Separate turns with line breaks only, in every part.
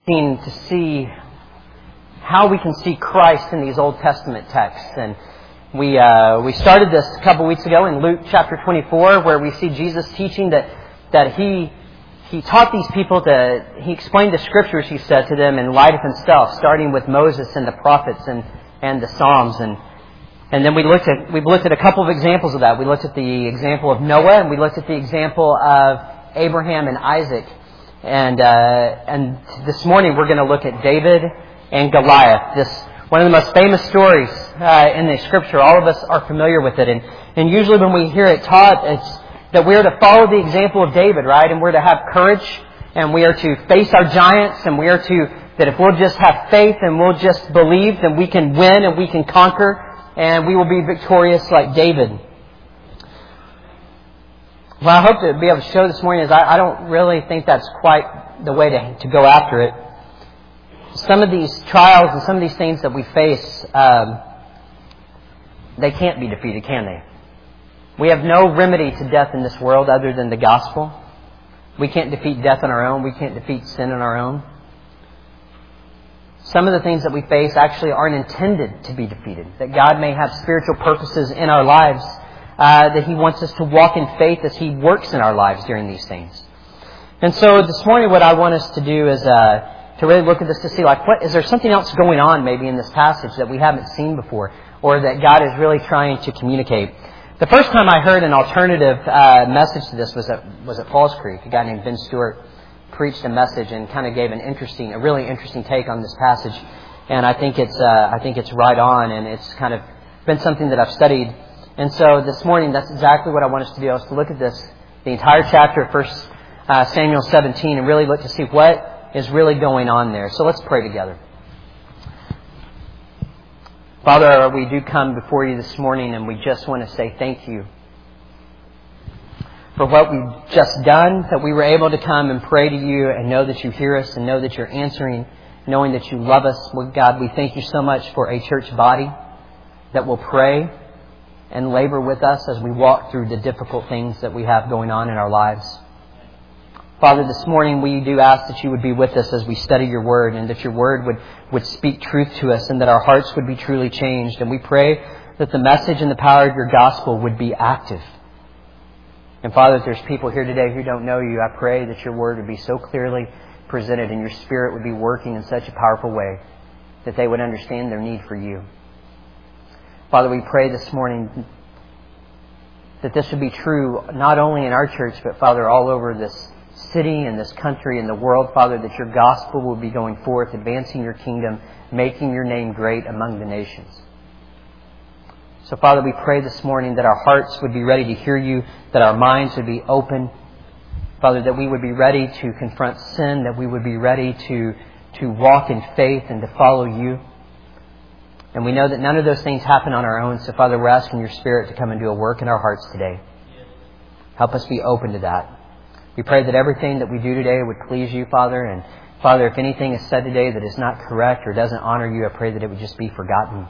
To see how we can see Christ in these Old Testament texts. And we started this a couple weeks ago in Luke chapter 24, where we see Jesus teaching that He taught these people He explained the Scriptures, He said, to them in light of Himself, starting with Moses and the prophets and the Psalms. And then we've looked at a couple of examples of that. We looked at the example of Noah, and we looked at the example of Abraham and Isaac. And this morning we're going to look at David and Goliath. One of the most famous stories in the Scripture. All of us are familiar with it. And usually when we hear it taught, it's that we are to follow the example of David, right? And we're to have courage, and we are to face our giants, and that if we'll just have faith and we'll just believe, then we can win and we can conquer, and we will be victorious like David. What I hope to be able to show this morning is I don't really think that's quite the way to go after it. Some of these trials and some of these things that we face, they can't be defeated, can they? We have no remedy to death in this world other than the gospel. We can't defeat death on our own. We can't defeat sin on our own. Some of the things that we face actually aren't intended to be defeated. That God may have spiritual purposes in our lives, that He wants us to walk in faith as He works in our lives during these things. And so this morning what I want us to do is to really look at this to see, is there something else going on maybe in this passage that we haven't seen before, or that God is really trying to communicate. The first time I heard an alternative message to this was at Falls Creek. A guy named Ben Stewart preached a message and kind of gave a really interesting take on this passage. And I think it's right on, and it's kind of been something that I've studied. And so this morning, that's exactly what I want us to do, is to look at the entire chapter of 1 Samuel 17, and really look to see what is really going on there. So let's pray together. Father, we do come before You this morning, and we just want to say thank You for what we've just done, that we were able to come and pray to You and know that You hear us and know that You're answering, knowing that You love us. God, we thank You so much for a church body that will pray and labor with us as we walk through the difficult things that we have going on in our lives. Father, this morning we do ask that You would be with us as we study Your Word, and that Your Word would speak truth to us, and that our hearts would be truly changed. And we pray that the message and the power of Your gospel would be active. And Father, if there's people here today who don't know You, I pray that Your Word would be so clearly presented, and Your Spirit would be working in such a powerful way that they would understand their need for You. Father, we pray this morning that this would be true not only in our church, but Father, all over this city and this country and the world, Father, that Your gospel will be going forth, advancing Your kingdom, making Your name great among the nations. So Father, we pray this morning that our hearts would be ready to hear You, that our minds would be open, Father, that we would be ready to confront sin, that we would be ready to walk in faith and to follow You. And we know that none of those things happen on our own. So, Father, we're asking Your Spirit to come and do a work in our hearts today. Help us be open to that. We pray that everything that we do today would please You, Father. And, Father, if anything is said today that is not correct or doesn't honor You, I pray that it would just be forgotten.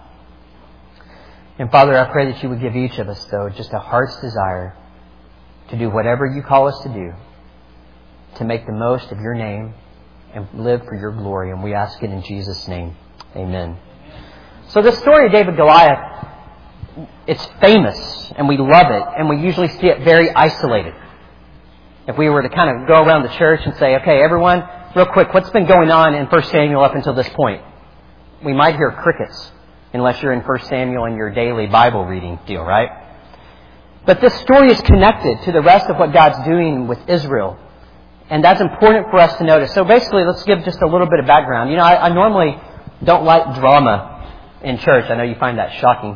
And, Father, I pray that You would give each of us, though, just a heart's desire to do whatever You call us to do, to make the most of Your name and live for Your glory. And we ask it in Jesus' name. Amen. So the story of David and Goliath, it's famous, and we love it, and we usually see it very isolated. If we were to kind of go around the church and say, okay, everyone, real quick, what's been going on in 1 Samuel up until this point? We might hear crickets, unless you're in 1 Samuel in your daily Bible reading deal, right? But this story is connected to the rest of what God's doing with Israel, and that's important for us to notice. So basically, let's give just a little bit of background. You know, I normally don't like drama in church. I know you find that shocking.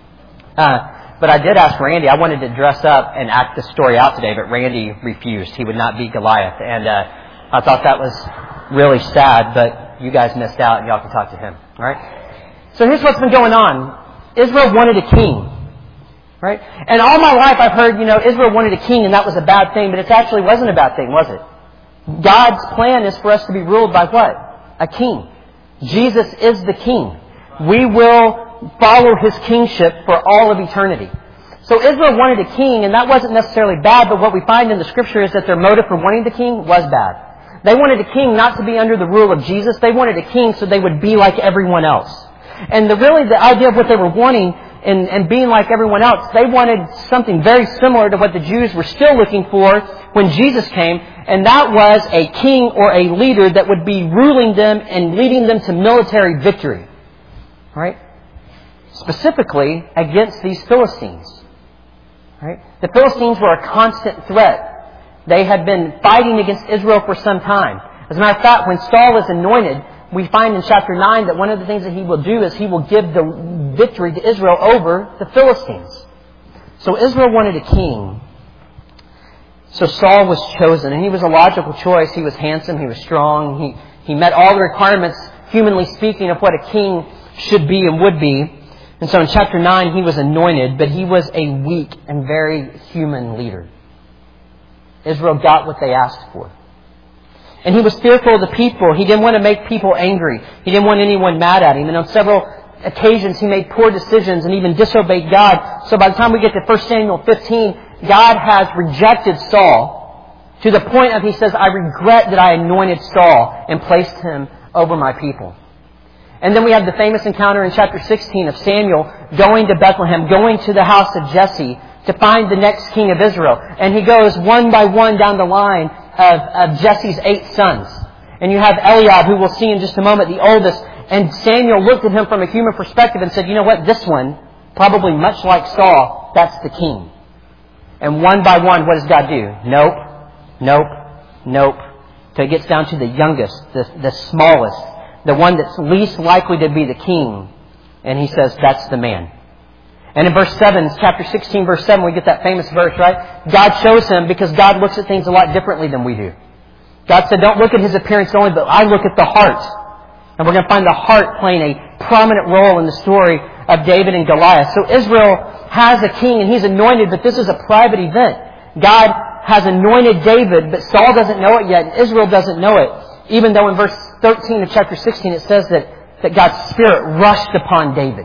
But I did ask Randy. I wanted to dress up and act the story out today, but Randy refused. He would not beat Goliath. And I thought that was really sad, but you guys missed out, and y'all can talk to him. All right? So here's what's been going on. Israel wanted a king. Right? And all my life I've heard, Israel wanted a king, and that was a bad thing, but it actually wasn't a bad thing, was it? God's plan is for us to be ruled by what? A king. Jesus is the king. We will follow His kingship for all of eternity. So Israel wanted a king, and that wasn't necessarily bad, but what we find in the Scripture is that their motive for wanting the king was bad. They wanted a king not to be under the rule of Jesus. They wanted a king so they would be like everyone else. And the idea of what they were wanting and being like everyone else, they wanted something very similar to what the Jews were still looking for when Jesus came, and that was a king or a leader that would be ruling them and leading them to military victory. Right? Specifically against these Philistines. Right? The Philistines were a constant threat. They had been fighting against Israel for some time. As a matter of fact, when Saul is anointed, we find in chapter 9 that one of the things that he will do is he will give the victory to Israel over the Philistines. So Israel wanted a king. So Saul was chosen, and he was a logical choice. He was handsome, he was strong, he met all the requirements, humanly speaking, of what a king should be and would be. And so in chapter 9 he was anointed, but he was a weak and very human leader. Israel got what they asked for. And he was fearful of the people. He didn't want to make people angry. He didn't want anyone mad at him. And on several occasions he made poor decisions and even disobeyed God. So by the time we get to 1 Samuel 15, God has rejected Saul to the point of he says, I regret that I anointed Saul and placed him over my people. And then we have the famous encounter in chapter 16 of Samuel going to Bethlehem, going to the house of Jesse to find the next king of Israel. And he goes one by one down the line of Jesse's 8 sons. And you have Eliab, who we'll see in just a moment, the oldest. And Samuel looked at him from a human perspective and said, you know what, this one, probably much like Saul, that's the king. And one by one, what does God do? Nope, nope, nope. Till it gets down to the youngest, the smallest, the one that's least likely to be the king. And he says, that's the man. And in verse 7, chapter 16, verse 7, we get that famous verse, right? God shows him, because God looks at things a lot differently than we do. God said, don't look at his appearance only, but I look at the heart. And we're going to find the heart playing a prominent role in the story of David and Goliath. So Israel has a king and he's anointed, but this is a private event. God has anointed David, but Saul doesn't know it yet, and Israel doesn't know it. Even though in verse 13 of chapter 16 it says that God's Spirit rushed upon David.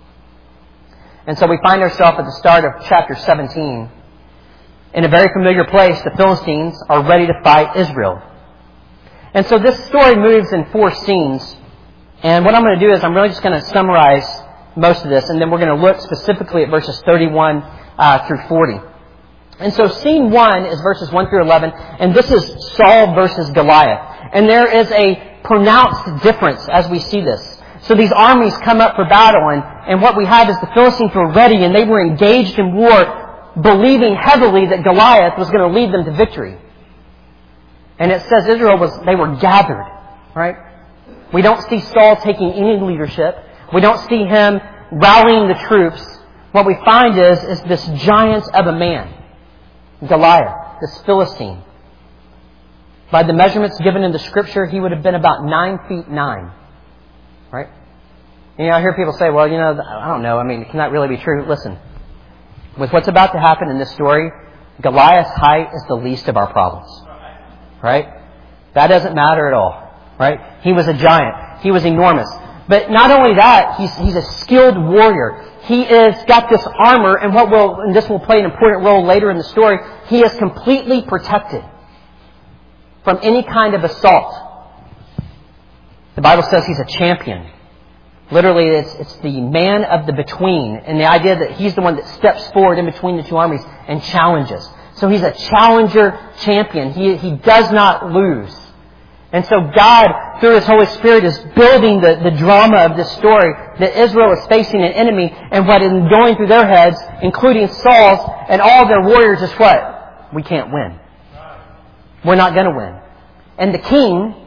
And so we find ourselves at the start of chapter 17. In a very familiar place, the Philistines are ready to fight Israel. And so this story moves in 4 scenes. And what I'm going to do is I'm really just going to summarize most of this. And then we're going to look specifically at verses 31 through 40. And so scene 1 is verses 1 through 11. And this is Saul versus Goliath. And there is a pronounced difference as we see this. So these armies come up for battle, and what we have is the Philistines were ready, and they were engaged in war, believing heavily that Goliath was going to lead them to victory. And it says they were gathered, right? We don't see Saul taking any leadership. We don't see him rallying the troops. What we find is this giant of a man, Goliath, this Philistine. By the measurements given in the Scripture, he would have been about 9 feet 9. Right? You know, I hear people say, well, you know, I don't know. I mean, can that really be true? Listen, with what's about to happen in this story, Goliath's height is the least of our problems. Right? That doesn't matter at all. Right? He was a giant. He was enormous. But not only that, he's a skilled warrior. He is got this armor, and this will play an important role later in the story. He is completely protected from any kind of assault. The Bible says he's a champion. Literally, it's the man of the between. And the idea that he's the one that steps forward in between the two armies and challenges. So he's a challenger champion. He does not lose. And so God, through His Holy Spirit, is building the drama of this story that Israel is facing an enemy. And what is going through their heads, including Saul's and all their warriors, is what? We can't win. We're not going to win. And the king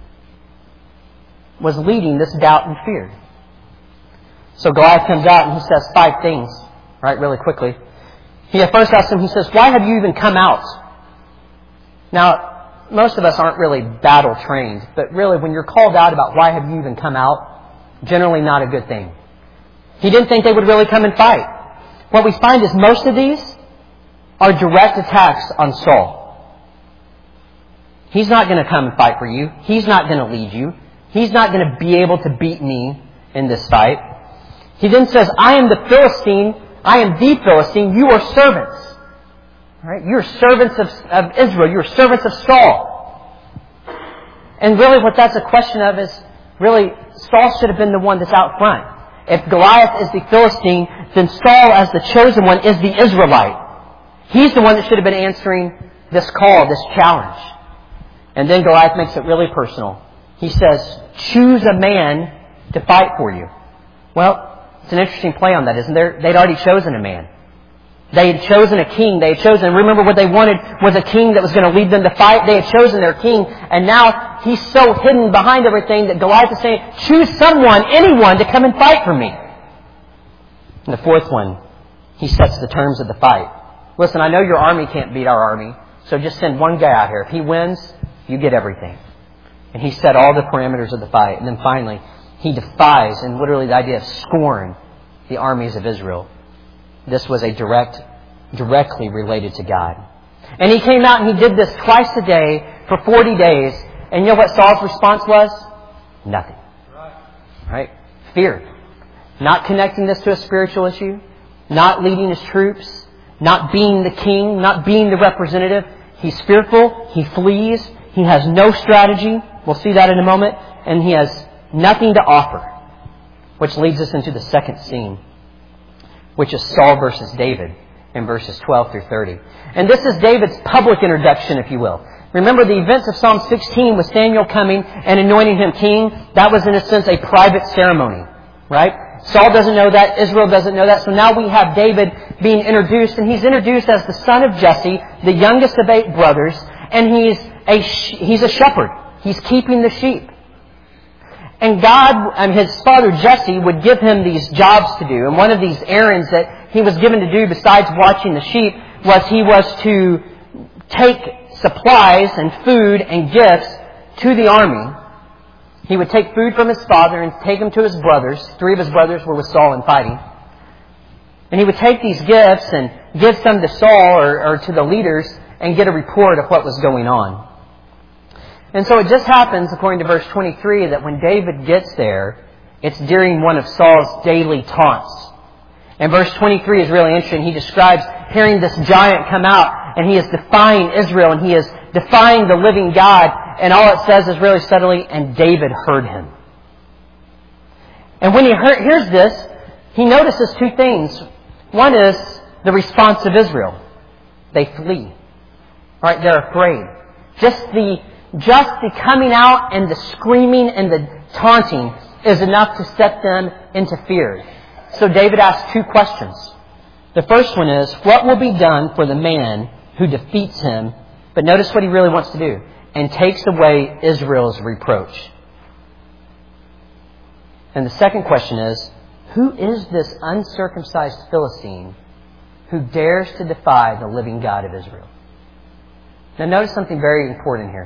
was leading this doubt and fear. So Goliath comes out and he says 5 things, right, really quickly. He at first asks him, he says, why have you even come out? Now, most of us aren't really battle trained, but really when you're called out about why have you even come out, generally not a good thing. He didn't think they would really come and fight. What we find is most of these are direct attacks on Saul. He's not going to come and fight for you. He's not going to lead you. He's not going to be able to beat me in this fight. He then says, I am the Philistine. I am the Philistine. You are servants. All right? You're servants of Israel. You're servants of Saul. And really what that's a question of is, really, Saul should have been the one that's out front. If Goliath is the Philistine, then Saul, as the chosen one, is the Israelite. He's the one that should have been answering this call, this challenge. And then Goliath makes it really personal. He says, choose a man to fight for you. Well, it's an interesting play on that, isn't there? They'd already chosen a man. They had chosen a king. They had chosen, remember what they wanted was a king that was going to lead them to fight. They had chosen their king. And now he's so hidden behind everything that Goliath is saying, choose someone, anyone to come and fight for me. And the fourth one, he sets the terms of the fight. Listen, I know your army can't beat our army, so just send one guy out here. If he wins, you get everything. And he set all the parameters of the fight. And then finally, he defies, and literally the idea of scorn, the armies of Israel. This was a directly related to God. And he came out and he did this twice a day for 40 days. And you know what Saul's response was? Nothing. Right? Fear. Not connecting this to a spiritual issue. Not leading his troops. Not being the king. Not being the representative. He's fearful. He flees. He has no strategy. We'll see that in a moment. And he has nothing to offer. Which leads us into the second scene, which is Saul versus David in verses 12 through 30. And this is David's public introduction, if you will. Remember the events of Psalm 16 with Samuel coming and anointing him king? That was in a sense a private ceremony, right? Saul doesn't know that. Israel doesn't know that. So now we have David being introduced, and he's introduced as the son of Jesse, the youngest of 8 brothers, and he's a shepherd. He's keeping the sheep. And God, his father Jesse, would give him these jobs to do. And one of these errands that he was given to do besides watching the sheep was he was to take supplies and food and gifts to the army. He would take food from his father and take them to his brothers. 3 of his brothers were with Saul and fighting. And he would take these gifts and give some to Saul or to the leaders and get a report of what was going on. And so it just happens, according to verse 23, that when David gets there, it's during one of Saul's daily taunts. And verse 23 is really interesting. He describes hearing this giant come out, and he is defying Israel, and he is defying the living God. And all it says is really subtly, and David heard him. And when he hears this, he notices 2 things. One is the response of Israel. They flee. Right? They're afraid. Just the coming out and the screaming and the taunting is enough to set them into fear. So David asks 2 questions. The first one is, what will be done for the man who defeats him? But notice what he really wants to do. And takes away Israel's reproach. And the second question is, who is this uncircumcised Philistine who dares to defy the living God of Israel? Now notice something very important here.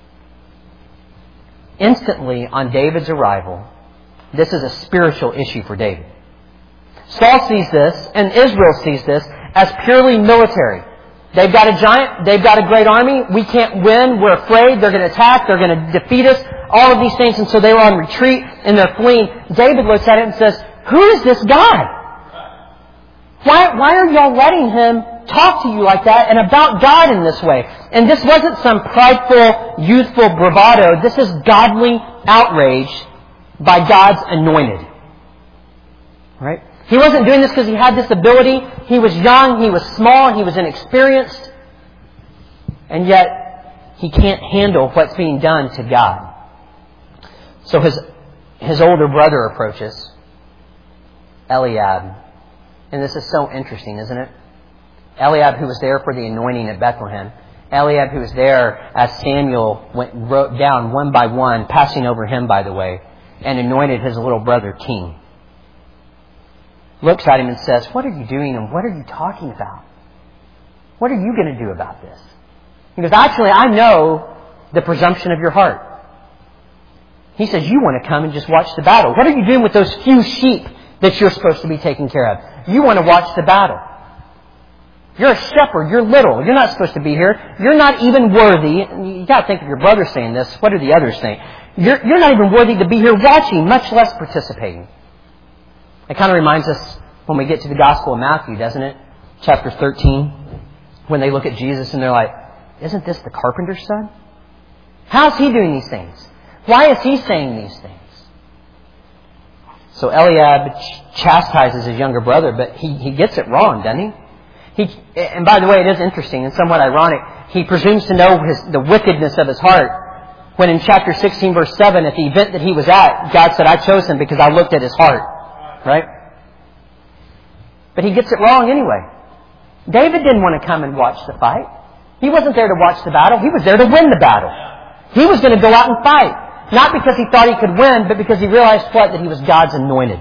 Instantly, on David's arrival, this is a spiritual issue for David. Saul sees this, and Israel sees this, as purely military. They've got a giant, they've got a great army, we can't win, we're afraid, they're going to attack, they're going to defeat us, all of these things, and so they were on retreat, and they're fleeing. David looks at it and says, who is this guy? Why are y'all letting him talk to you like that and about God in this way? And this wasn't some prideful, youthful bravado. This is godly outrage by God's anointed. Right? He wasn't doing this because he had this ability. He was young, he was small, he was inexperienced. And yet, he can't handle what's being done to God. So his older brother approaches, Eliab. And this is so interesting, isn't it? Eliab, who was there for the anointing at Bethlehem. Eliab, who was there as Samuel wrote down one by one, passing over him, by the way, and anointed his little brother king. Looks at him and says, what are you doing and what are you talking about? What are you going to do about this? He goes, actually, I know the presumption of your heart. He says, you want to come and just watch the battle. What are you doing with those few sheep that you're supposed to be taking care of? You want to watch the battle. You're a shepherd. You're little. You're not supposed to be here. You're not even worthy. You got to think of your brother saying this. What are the others saying? You're not even worthy to be here watching, much less participating. It kind of reminds us when we get to the Gospel of Matthew, doesn't it? Chapter 13. When they look at Jesus and they're like, isn't this the carpenter's son? How's he doing these things? Why is he saying these things? So Eliab chastises his younger brother, but he gets it wrong, doesn't he? And by the way, it is interesting and somewhat ironic. He presumes to know the wickedness of his heart, when in chapter 16, verse 7, at the event that he was at, God said, I chose him because I looked at his heart. Right? But he gets it wrong anyway. David didn't want to come and watch the fight. He wasn't there to watch the battle. He was there to win the battle. He was going to go out and fight. Not because he thought he could win, but because he realized what? That he was God's anointed.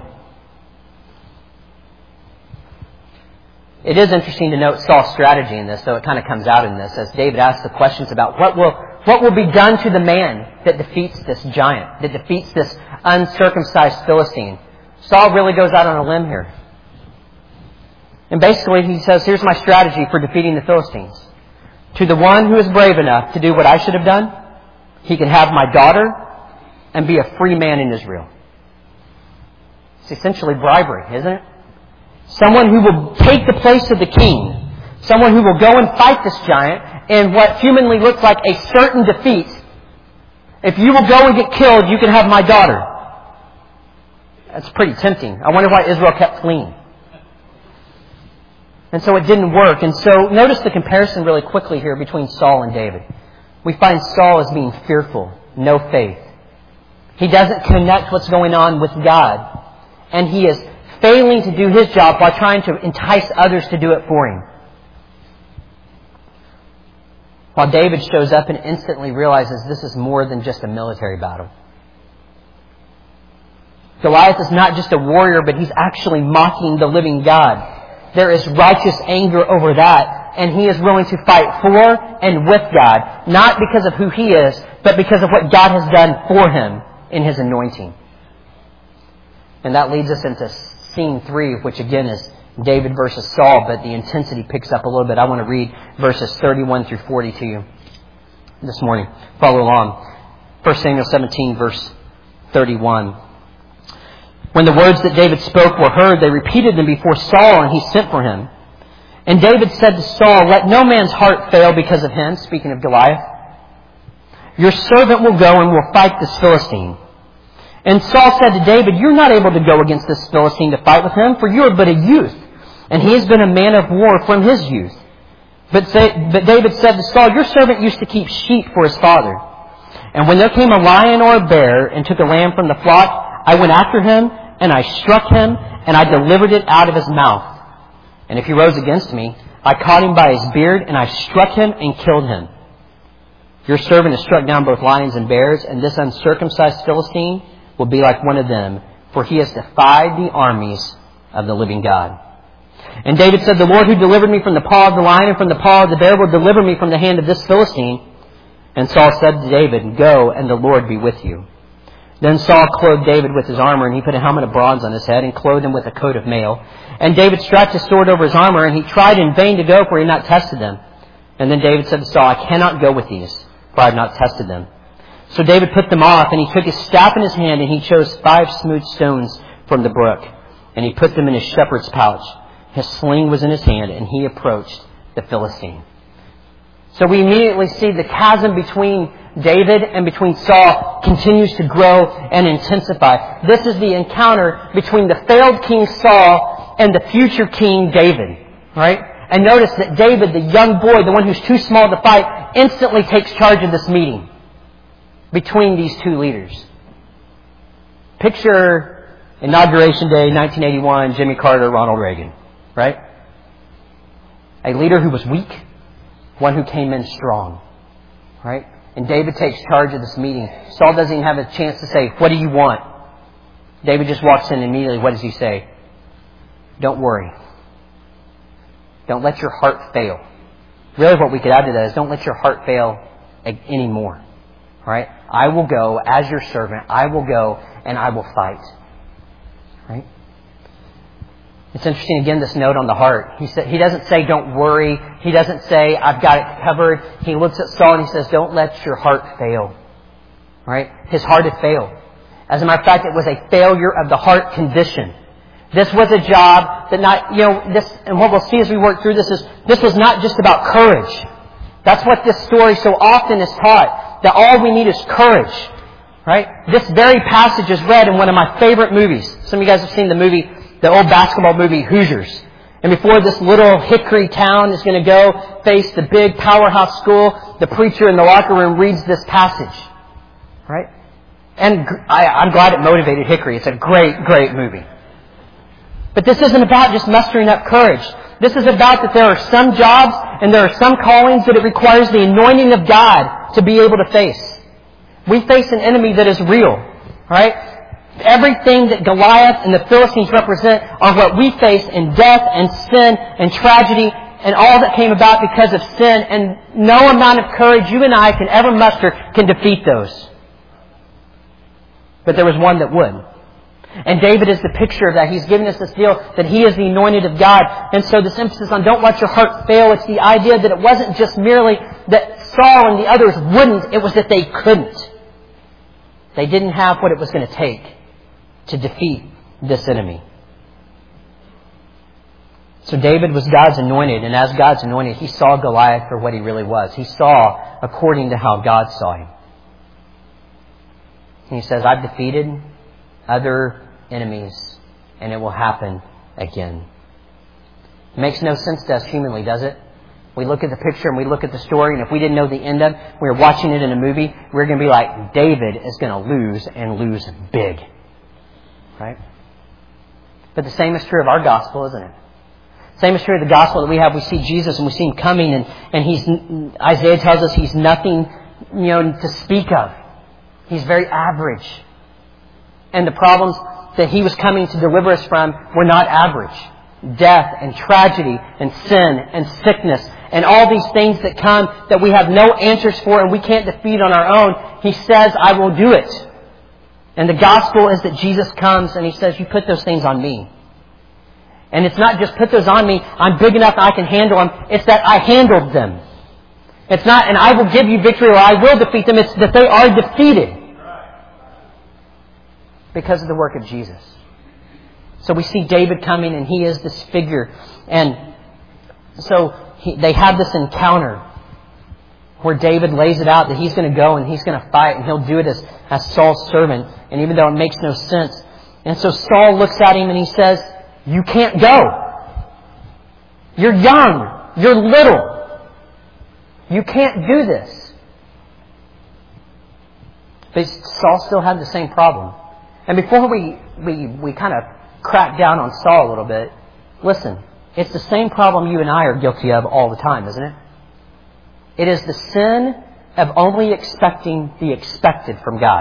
It is interesting to note Saul's strategy in this, though it kind of comes out in this, as David asks the questions about what will be done to the man that defeats this giant, that defeats this uncircumcised Philistine. Saul really goes out on a limb here. And basically he says, here's my strategy for defeating the Philistines. To the one who is brave enough to do what I should have done, he can have my daughter and be a free man in Israel. It's essentially bribery, isn't it? Someone who will take the place of the king. Someone who will go and fight this giant in what humanly looks like a certain defeat. If you will go and get killed, you can have my daughter. That's pretty tempting. I wonder why Israel kept fleeing. And so it didn't work. And so notice the comparison really quickly here between Saul and David. We find Saul as being fearful, no faith. He doesn't connect what's going on with God. And he is failing to do his job while trying to entice others to do it for him. While David shows up and instantly realizes this is more than just a military battle. Goliath is not just a warrior, but he's actually mocking the living God. There is righteous anger over that, and he is willing to fight for and with God, not because of who he is, but because of what God has done for him in his anointing. And that leads us into scene 3, which again is David versus Saul, but the intensity picks up a little bit. I want to read verses 31 through 40 to you this morning. Follow along. 1 Samuel 17, verse 31. When the words that David spoke were heard, they repeated them before Saul, and he sent for him. And David said to Saul, let no man's heart fail because of him, speaking of Goliath. Your servant will go and will fight this Philistine. And Saul said to David, you're not able to go against this Philistine to fight with him, for you are but a youth, and he has been a man of war from his youth. But David said to Saul, your servant used to keep sheep for his father. And when there came a lion or a bear and took a lamb from the flock, I went after him, and I struck him, and I delivered it out of his mouth. And if he rose against me, I caught him by his beard, and I struck him and killed him. Your servant has struck down both lions and bears, and this uncircumcised Philistine will be like one of them, for he has defied the armies of the living God. And David said, the Lord who delivered me from the paw of the lion and from the paw of the bear will deliver me from the hand of this Philistine. And Saul said to David, go, and the Lord be with you. Then Saul clothed David with his armor, and he put a helmet of bronze on his head and clothed him with a coat of mail. And David strapped his sword over his armor, and he tried in vain to go, for he had not tested them. And then David said to Saul, I cannot go with these, for I have not tested them. So David put them off, and he took his staff in his hand, and he chose 5 smooth stones from the brook. And he put them in his shepherd's pouch. His sling was in his hand, and he approached the Philistine. So we immediately see the chasm between David and between Saul continues to grow and intensify. This is the encounter between the failed King Saul and the future King David. Right? And notice that David, the young boy, the one who's too small to fight, instantly takes charge of this meeting between these two leaders. Picture Inauguration Day, 1981, Jimmy Carter, Ronald Reagan. Right? A leader who was weak, one who came in strong. Right? And David takes charge of this meeting. Saul doesn't even have a chance to say, what do you want? David just walks in and immediately, what does he say? Don't worry. Don't let your heart fail. Really what we could add to that is don't let your heart fail anymore. Right? I will go as your servant. I will go and I will fight. Right? It's interesting, again, this note on the heart. He doesn't say, don't worry. He doesn't say, I've got it covered. He looks at Saul and he says, don't let your heart fail. Right? His heart had failed. As a matter of fact, it was a failure of the heart condition. This was a job that and what we'll see as we work through this is, this was not just about courage. That's what this story so often is taught. that all we need is courage. Right? This very passage is read in one of my favorite movies. Some of you guys have seen the old basketball movie, Hoosiers. And before this little hickory town is going to go face the big powerhouse school, the preacher in the locker room reads this passage. Right? And I'm glad it motivated Hickory. It's a great, great movie. But this isn't about just mustering up courage. This is about that there are some jobs and there are some callings that it requires the anointing of God to be able to face. We face an enemy that is real. Right? Everything that Goliath and the Philistines represent are what we face in death and sin and tragedy and all that came about because of sin. And no amount of courage you and I can ever muster can defeat those. But there was one that would. And David is the picture of that. He's giving us this deal that he is the anointed of God. And so this emphasis on don't let your heart fail, it's the idea that it wasn't just merely that Saul and the others wouldn't, it was that they couldn't. They didn't have what it was going to take to defeat this enemy. So David was God's anointed, and as God's anointed, he saw Goliath for what he really was. He saw according to how God saw him. And he says, I've defeated other enemies, and it will happen again. It makes no sense to us humanly, does it? We look at the picture and we look at the story, and if we didn't know the end of it, we were watching it in a movie, we're going to be like, David is going to lose and lose big. Right? But the same is true of our gospel, isn't it? Same is true of the gospel that we have. We see Jesus and we see Him coming, and He's, Isaiah tells us He's nothing, to speak of. He's very average. And the problems that He was coming to deliver us from were not average. Death and tragedy and sin and sickness and all these things that come that we have no answers for and we can't defeat on our own. He says, I will do it. And the gospel is that Jesus comes and He says, you put those things on me. And it's not just put those on me, I'm big enough I can handle them. It's that I handled them. It's not, and I will give you victory or I will defeat them. It's that they are defeated. Because of the work of Jesus. So we see David coming and he is this figure. And so they have this encounter where David lays it out that he's going to go and he's going to fight and he'll do it as Saul's servant. And even though it makes no sense. And so Saul looks at him and he says, you can't go. You're young. You're little. You can't do this. But Saul still had the same problem. And before we kind of crack down on Saul a little bit, listen, it's the same problem you and I are guilty of all the time, isn't it? It is the sin of only expecting the expected from God.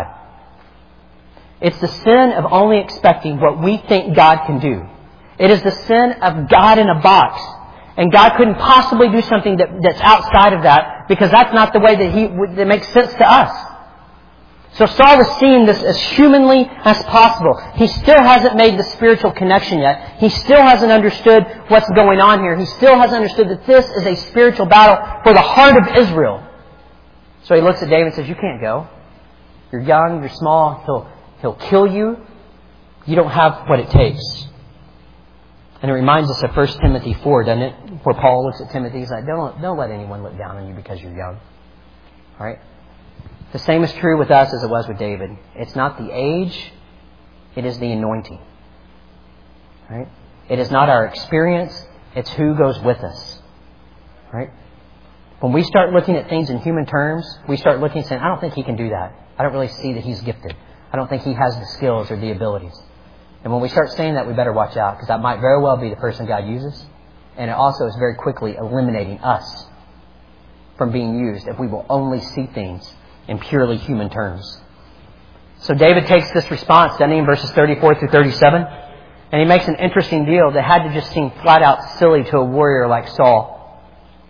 It's the sin of only expecting what we think God can do. It is the sin of God in a box. And God couldn't possibly do something that's outside of that because that's not the way that makes sense to us. So Saul is seeing this as humanly as possible. He still hasn't made the spiritual connection yet. He still hasn't understood what's going on here. He still hasn't understood that this is a spiritual battle for the heart of Israel. So he looks at David and says, you can't go. You're young, you're small, he'll kill you. You don't have what it takes. And it reminds us of 1 Timothy 4, doesn't it? Where Paul looks at Timothy, he's like, don't let anyone look down on you because you're young. All right? The same is true with us as it was with David. It's not the age, it is the anointing. Right? It is not our experience, it's who goes with us. Right? When we start looking at things in human terms, we start looking and saying, I don't think he can do that. I don't really see that he's gifted. I don't think he has the skills or the abilities. And when we start saying that, we better watch out, because that might very well be the person God uses. And it also is very quickly eliminating us from being used if we will only see things in purely human terms. So David takes this response, doesn't he, in verses 34 through 37? And he makes an interesting deal that had to just seem flat out silly to a warrior like Saul.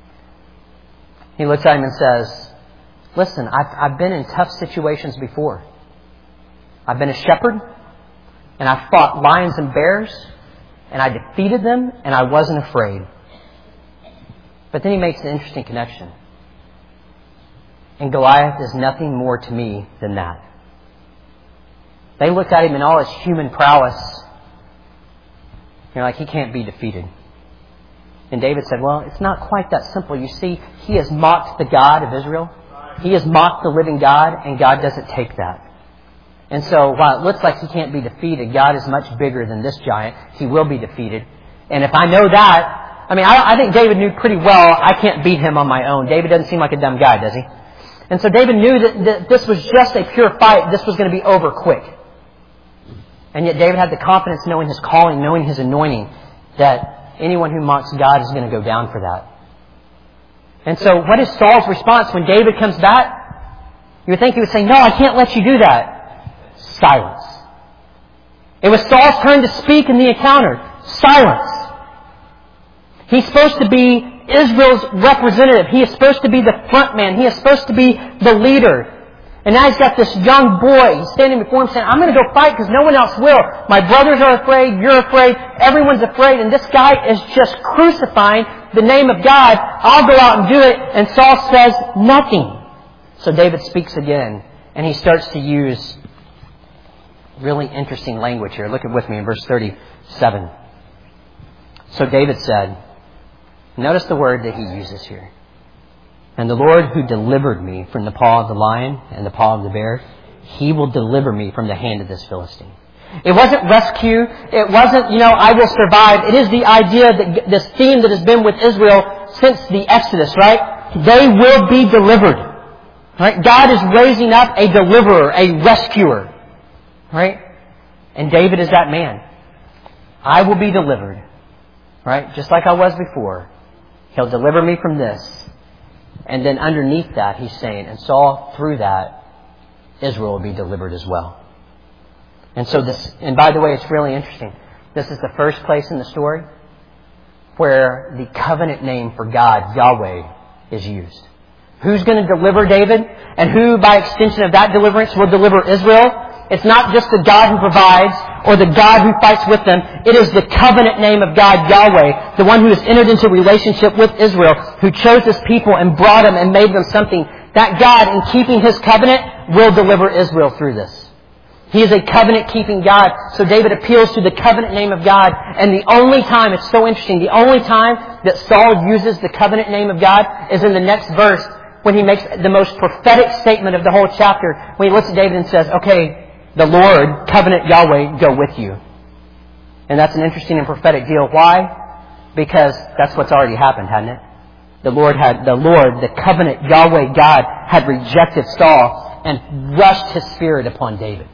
He looks at him and says, listen, I've been in tough situations before. I've been a shepherd, and I fought lions and bears, and I defeated them, and I wasn't afraid. But then he makes an interesting connection. And Goliath is nothing more to me than that. They looked at him in all his human prowess. You're like, he can't be defeated. And David said, well, it's not quite that simple. You see, he has mocked the God of Israel. he has mocked the living God, and God doesn't take that. And so while it looks like he can't be defeated, God is much bigger than this giant. He will be defeated. And if I know that, I think David knew pretty well I can't beat him on my own. David doesn't seem like a dumb guy, does he? And so David knew that this was just a pure fight. This was going to be over quick. And yet David had the confidence, knowing his calling, knowing his anointing, that anyone who mocks God is going to go down for that. And so what is Saul's response when David comes back? You would think he would say, no, I can't let you do that. Silence. It was Saul's turn to speak in the encounter. Silence. He's supposed to be Israel's representative. He is supposed to be the front man. He is supposed to be the leader. And now he's got this young boy standing before him saying, I'm going to go fight because no one else will. My brothers are afraid. You're afraid. Everyone's afraid. And this guy is just crucifying the name of God. I'll go out and do it. And Saul says nothing. So David speaks again. And he starts to use really interesting language here. Look with me in verse 37. So David said, notice the word that he uses here. And the Lord who delivered me from the paw of the lion and the paw of the bear, He will deliver me from the hand of this Philistine. It wasn't rescue. It wasn't, I will survive. It is the idea that this theme that has been with Israel since the Exodus, right? They will be delivered. Right? God is raising up a deliverer, a rescuer. Right? And David is that man. I will be delivered. Right? Just like I was before. He'll deliver me from this. And then underneath that, he's saying, and Saul, through that, Israel will be delivered as well. And so this, and by the way, it's really interesting. This is the first place in the story where the covenant name for God, Yahweh, is used. Who's going to deliver David? And who, by extension of that deliverance, will deliver Israel? It's not just the God who provides or the God who fights with them. It is the covenant name of God, Yahweh, the one who has entered into relationship with Israel, who chose His people and brought them and made them something. That God, in keeping His covenant, will deliver Israel through this. He is a covenant-keeping God. So David appeals to the covenant name of God. And the only time, it's so interesting, the only time that Saul uses the covenant name of God is in the next verse when he makes the most prophetic statement of the whole chapter. When he looks at David and says, okay, the Lord, covenant Yahweh, go with you. And that's an interesting and prophetic deal. Why? Because that's what's already happened, hadn't it? The Lord, the covenant Yahweh God, had rejected Saul and rushed His Spirit upon David.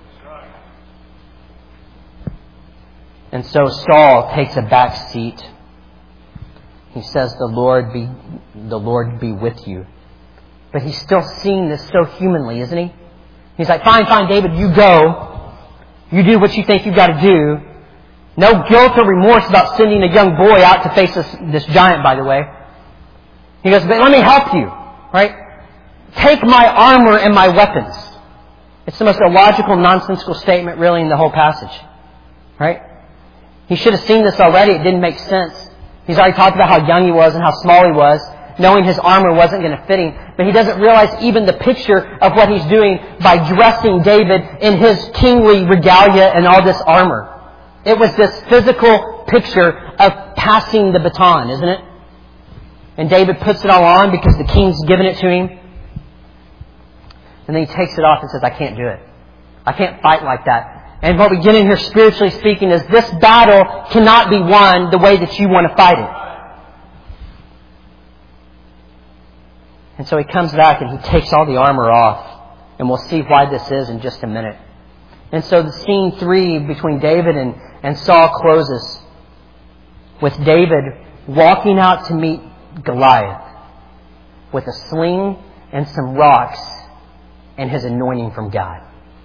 And so Saul takes a back seat. He says, the Lord be with you. But he's still seeing this so humanly, isn't he? He's like, fine, David, you go. You do what you think you've got to do. No guilt or remorse about sending a young boy out to face this giant, by the way. He goes, but let me help you, right? Take my armor and my weapons. It's the most illogical, nonsensical statement really in the whole passage, right? He should have seen this already. It didn't make sense. He's already talked about how young he was and how small he was, knowing his armor wasn't going to fit him. But he doesn't realize even the picture of what he's doing by dressing David in his kingly regalia and all this armor. It was this physical picture of passing the baton, isn't it? And David puts it all on because the king's given it to him. And then he takes it off and says, I can't do it. I can't fight like that. And what we get in here, spiritually speaking, is this battle cannot be won the way that you want to fight it. And so he comes back and he takes all the armor off. And we'll see why this is in just a minute. And so the scene 3 between David and Saul closes with David walking out to meet Goliath with a sling and some rocks and his anointing from God.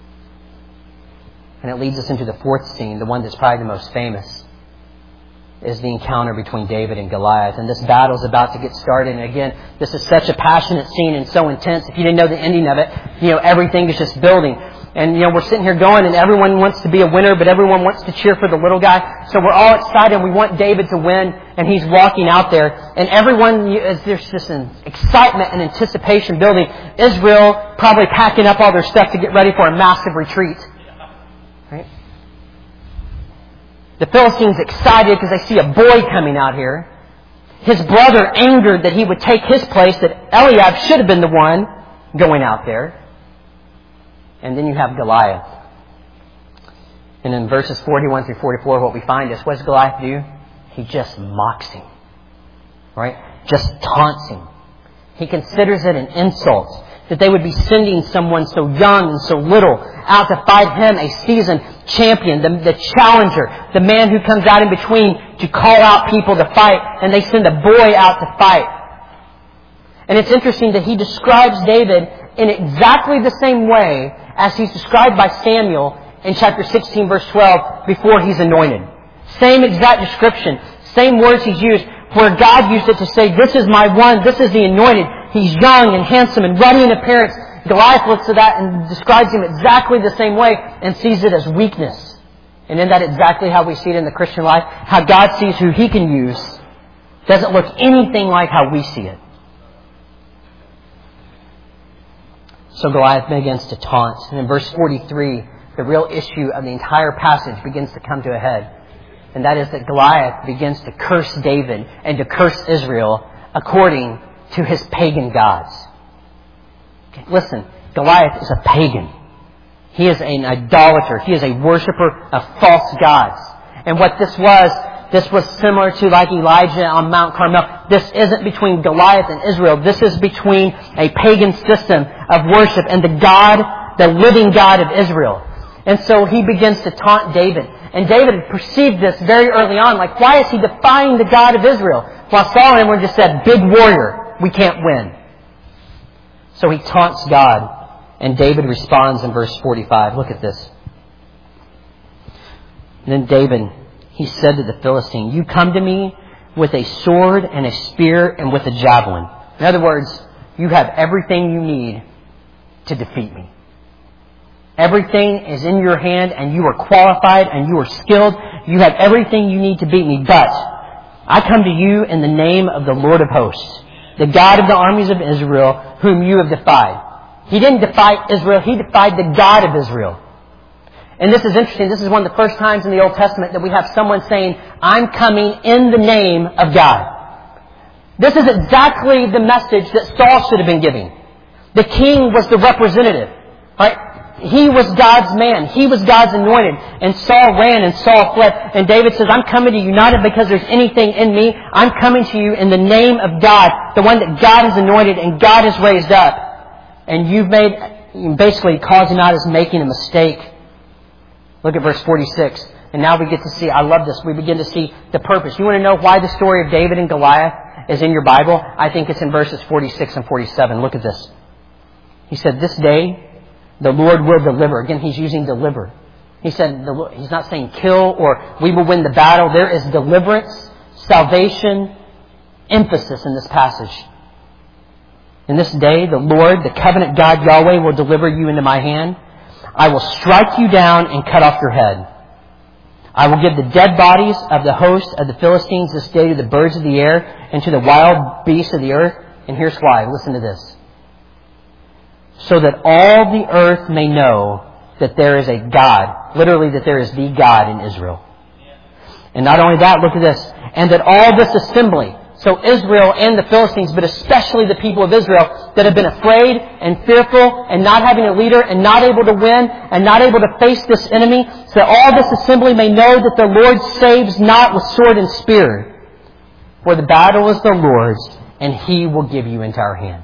And it leads us into the 4th scene, the one that's probably the most famous, is the encounter between David and Goliath. And this battle is about to get started. And again, this is such a passionate scene and so intense. If you didn't know the ending of it, everything is just building. And, we're sitting here going and everyone wants to be a winner, but everyone wants to cheer for the little guy. So we're all excited and we want David to win. And he's walking out there. And everyone, there's just an excitement and anticipation building. Israel probably packing up all their stuff to get ready for a massive retreat. Right? The Philistines excited because they see a boy coming out here. His brother angered that he would take his place, that Eliab should have been the one. going out there. And then you have Goliath. And in verses 41 through 44, what we find is, what does Goliath do? He just mocks him. Right? Just taunts him. He considers it an insult that they would be sending someone so young and so little out to fight him, a seasoned champion, the challenger, the man who comes out in between to call out people to fight, and they send a boy out to fight. And it's interesting that he describes David in exactly the same way as he's described by Samuel in chapter 16, verse 12, before he's anointed. Same exact description, same words he's used, where God used it to say, this is my one, this is the anointed. He's young and handsome and ruddy in appearance. Goliath looks at that and describes him exactly the same way and sees it as weakness. And isn't that exactly how we see it in the Christian life? How God sees who He can use doesn't look anything like how we see it. So Goliath begins to taunt. And in verse 43, the real issue of the entire passage begins to come to a head. And that is that Goliath begins to curse David and to curse Israel according to his pagan gods. Okay, listen, Goliath is a pagan. He is an idolater. He is a worshiper of false gods. And what this was similar to like Elijah on Mount Carmel. This isn't between Goliath and Israel. This is between a pagan system of worship and the living God of Israel. And so he begins to taunt David. And David had perceived this very early on. Like, why is he defying the God of Israel? While Saul and everyone just said, big warrior, we can't win. So he taunts God. And David responds in verse 45. Look at this. And then David, he said to the Philistine, you come to me with a sword and a spear and with a javelin. In other words, you have everything you need to defeat me. Everything is in your hand and you are qualified and you are skilled. You have everything you need to beat me. But I come to you in the name of the Lord of hosts, the God of the armies of Israel, whom you have defied. He didn't defy Israel. He defied the God of Israel. And this is interesting. This is one of the first times in the Old Testament that we have someone saying, I'm coming in the name of God. This is exactly the message that Saul should have been giving. The king was the representative. Right? He was God's man. He was God's anointed. And Saul ran and Saul fled. And David says, I'm coming to you not because there's anything in me. I'm coming to you in the name of God, the one that God has anointed and God has raised up. And you've basically causing out as making a mistake. Look at verse 46. And now we get to see, I love this, we begin to see the purpose. You want to know why the story of David and Goliath is in your Bible? I think it's in verses 46 and 47. Look at this. He said, this day the Lord will deliver. Again, he's using deliver. He said, he's not saying kill or we will win the battle. There is deliverance, salvation, emphasis in this passage. In this day, the Lord, the covenant God Yahweh, will deliver you into my hand. I will strike you down and cut off your head. I will give the dead bodies of the host of the Philistines this day to the birds of the air and to the wild beasts of the earth. And here's why. Listen to this. So that all the earth may know that there is a God. Literally, that there is the God in Israel. And not only that, look at this. And that all this assembly, so Israel and the Philistines, but especially the people of Israel that have been afraid and fearful and not having a leader and not able to win and not able to face this enemy, so that all this assembly may know that the Lord saves not with sword and spear. For the battle is the Lord's, and He will give you into our hand.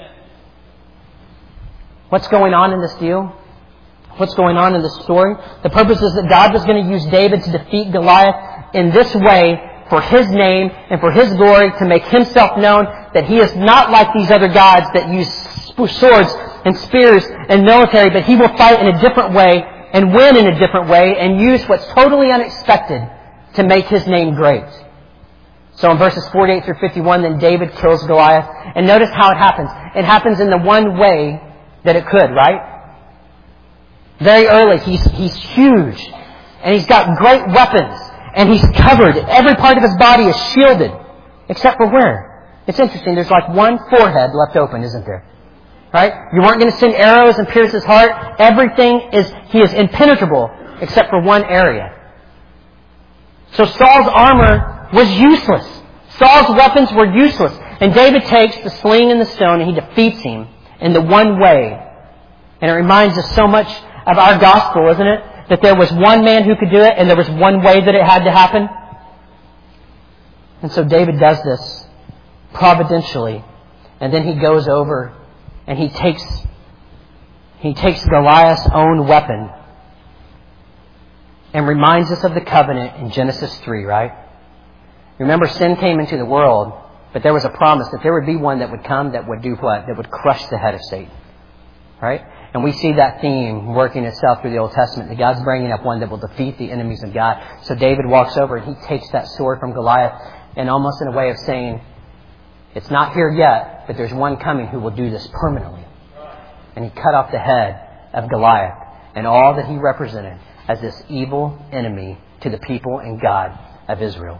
What's going on in this deal? What's going on in this story? The purpose is that God was going to use David to defeat Goliath in this way for His name and for His glory, to make Himself known that He is not like these other gods that use swords and spears and military, but He will fight in a different way and win in a different way and use what's totally unexpected to make His name great. So in verses 48 through 51, then David kills Goliath. And notice how it happens. It happens in the one way that it could, right? Very early, he's huge. And he's got great weapons. And he's covered. Every part of his body is shielded. Except for where? It's interesting. There's like one forehead left open, isn't there? Right? You weren't going to send arrows and pierce his heart. He is impenetrable except for one area. So Saul's armor was useless. Saul's weapons were useless. And David takes the sling and the stone and he defeats him. in the one way. And it reminds us so much of our gospel, isn't it? That there was one man who could do it, and there was one way that it had to happen. And so David does this providentially. And then he goes over and he takes Goliath's own weapon and reminds us of the covenant in Genesis 3, right? Remember, sin came into the world, but there was a promise that there would be one that would come that would do what? That would crush the head of Satan. Right? And we see that theme working itself through the Old Testament, that God's bringing up one that will defeat the enemies of God. So David walks over and he takes that sword from Goliath, and almost in a way of saying, it's not here yet, but there's one coming who will do this permanently. And he cut off the head of Goliath and all that he represented as this evil enemy to the people and God of Israel.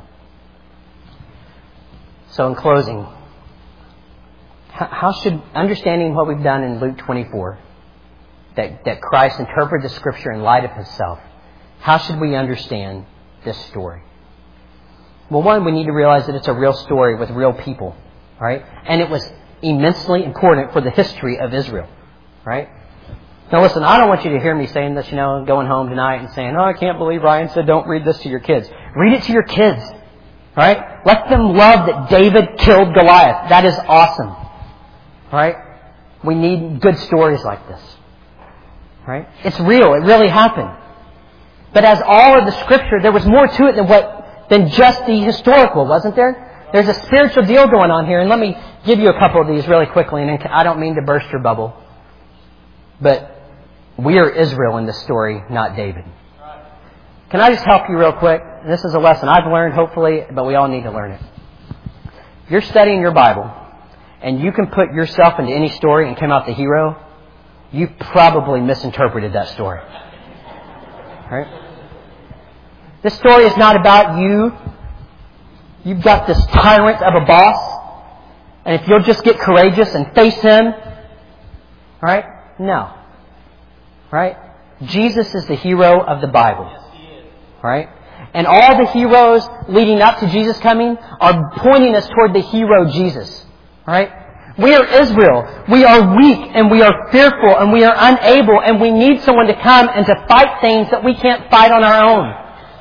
So in closing, how should, understanding what we've done in Luke 24, that Christ interpreted the Scripture in light of Himself, how should we understand this story? Well, one, we need to realize that it's a real story with real people, right? And it was immensely important for the history of Israel, right? Now listen, I don't want you to hear me saying this, going home tonight and saying, oh, I can't believe Ryan said don't read this to your kids. Read it to your kids, right? Let them love that David killed Goliath. That is awesome, right? We need good stories like this, right? It's real. It really happened. But as all of the Scripture, there was more to it than just the historical, wasn't there? There's a spiritual deal going on here. And let me give you a couple of these really quickly. And I don't mean to burst your bubble. But we are Israel in this story, not David. Can I just help you real quick? And this is a lesson I've learned, hopefully, but we all need to learn it. If you're studying your Bible, and you can put yourself into any story and come out the hero, you probably misinterpreted that story. Right? This story is not about you. You've got this tyrant of a boss, and if you'll just get courageous and face him, right? No. Right? Jesus is the hero of the Bible. Right? And all the heroes leading up to Jesus coming are pointing us toward the hero Jesus. Right? We are Israel. We are weak and we are fearful and we are unable, and we need someone to come and to fight things that we can't fight on our own.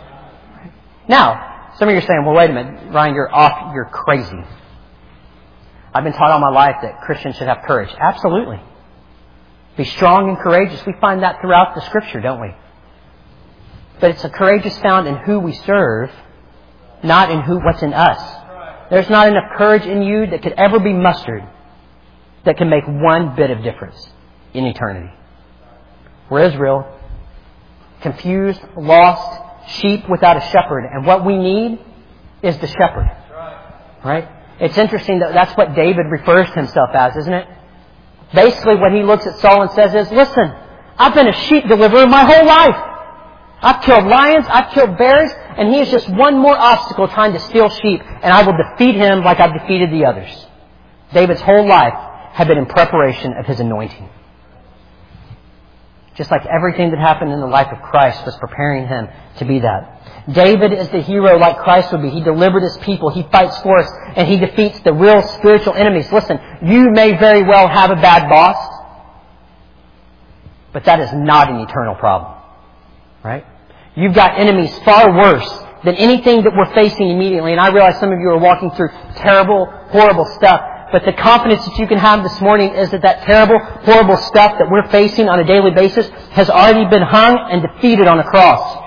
Now, some of you are saying, well, wait a minute, Ryan, you're crazy. I've been taught all my life that Christians should have courage. Absolutely. Be strong and courageous. We find that throughout the Scripture, don't we? But it's a courageous found in who we serve, not in what's in us. There's not enough courage in you that could ever be mustered that can make one bit of difference in eternity. We're Israel, confused, lost, sheep without a shepherd. And what we need is the shepherd. Right? It's interesting that that's what David refers to himself as, isn't it? Basically what he looks at Saul and says is, listen, I've been a sheep deliverer my whole life. I've killed lions, I've killed bears, and he is just one more obstacle trying to steal sheep, and I will defeat him like I've defeated the others. David's whole life had been in preparation of his anointing. Just like everything that happened in the life of Christ was preparing him to be that. David is the hero like Christ would be. He delivered his people. He fights for us. And he defeats the real spiritual enemies. Listen, you may very well have a bad boss, but that is not an eternal problem. Right? You've got enemies far worse than anything that we're facing immediately. And I realize some of you are walking through terrible, horrible stuff. But the confidence that you can have this morning is that terrible, horrible stuff that we're facing on a daily basis has already been hung and defeated on a cross.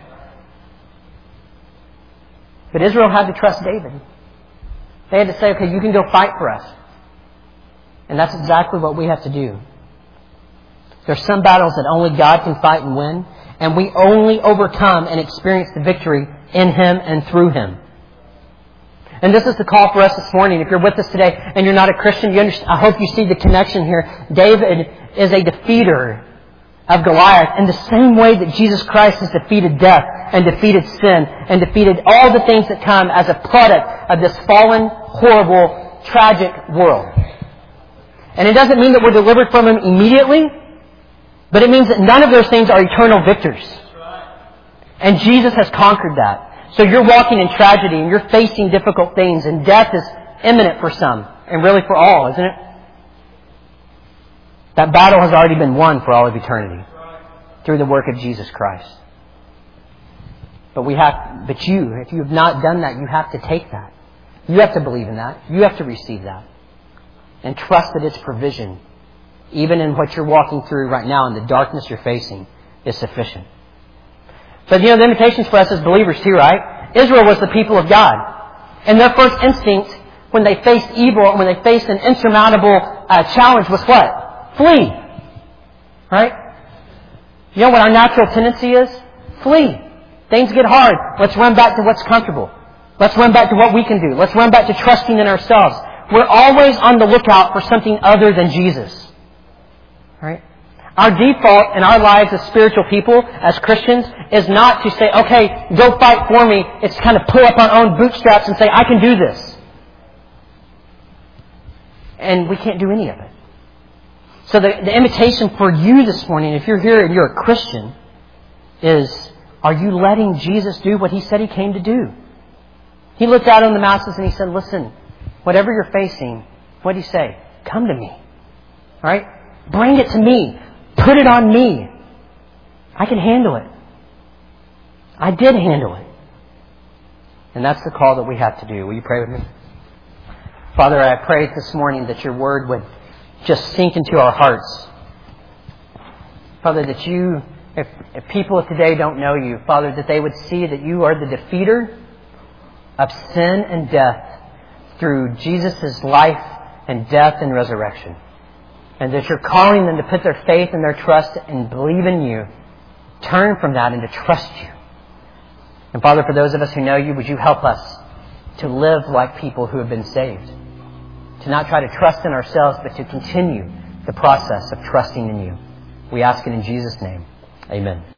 But Israel had to trust David. They had to say, okay, you can go fight for us. And that's exactly what we have to do. There's some battles that only God can fight and win. And we only overcome and experience the victory in Him and through Him. And this is the call for us this morning. If you're with us today and you're not a Christian, I hope you see the connection here. David is a defeater of Goliath in the same way that Jesus Christ has defeated death and defeated sin and defeated all the things that come as a product of this fallen, horrible, tragic world. And it doesn't mean that we're delivered from Him immediately, but it means that none of those things are eternal victors. And Jesus has conquered that. So you're walking in tragedy and you're facing difficult things, and death is imminent for some and really for all, isn't it? That battle has already been won for all of eternity through the work of Jesus Christ. But if you have not done that, you have to take that. You have to believe in that. You have to receive that. And trust that its provision, even in what you're walking through right now, in the darkness you're facing, is sufficient. But the invitations for us as believers too, right? Israel was the people of God. And their first instinct when they faced evil, when they faced an insurmountable challenge was what? Flee. Right? You know what our natural tendency is? Flee. Things get hard. Let's run back to what's comfortable. Let's run back to what we can do. Let's run back to trusting in ourselves. We're always on the lookout for something other than Jesus. Right? Our default in our lives as spiritual people, as Christians, is not to say, okay, go fight for me. It's to kind of pull up our own bootstraps and say, I can do this. And we can't do any of it. So the invitation for you this morning, if you're here and you're a Christian, is, are you letting Jesus do what He said He came to do? He looked out on the masses and He said, listen, whatever you're facing, what did He say? Come to me. All right? Bring it to me. Put it on me. I can handle it. I did handle it. And that's the call that we have to do. Will you pray with me? Father, I pray this morning that Your Word would just sink into our hearts. Father, that You, if people today don't know You, Father, that they would see that You are the defeater of sin and death through Jesus' life and death and resurrection. And that You're calling them to put their faith and their trust and believe in You. Turn from that and to trust You. And Father, for those of us who know You, would You help us to live like people who have been saved? To not try to trust in ourselves, but to continue the process of trusting in You. We ask it in Jesus' name. Amen.